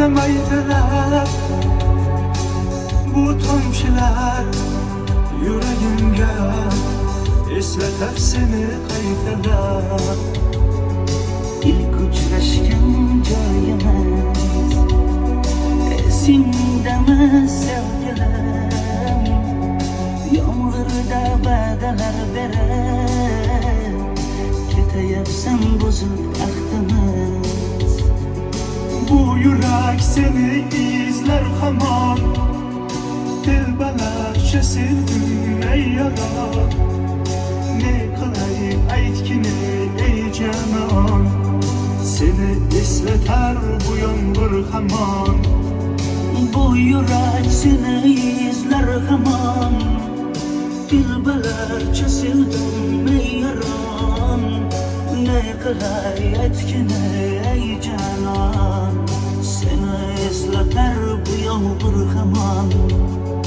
Ağlamaydılar bu tomchilar yüreğimge, esleter seni qaytalar. İlk uçrashgan joyimiz esingdami sevgilim? Yomg'irda va'dalar berib ketayapsan buzib ahdimiz. Bu yürek seni izler hamon, telbalarcha sevdim ey yaron. Ne qilay aytgin ey canon, seni esleter bu yomg'ir hamon. Bu yürek seni izler hamon, telbalarcha sevdim ey yaron. Ne qilay aytgin ey canon, seni esleter bu yomg'ir hamon.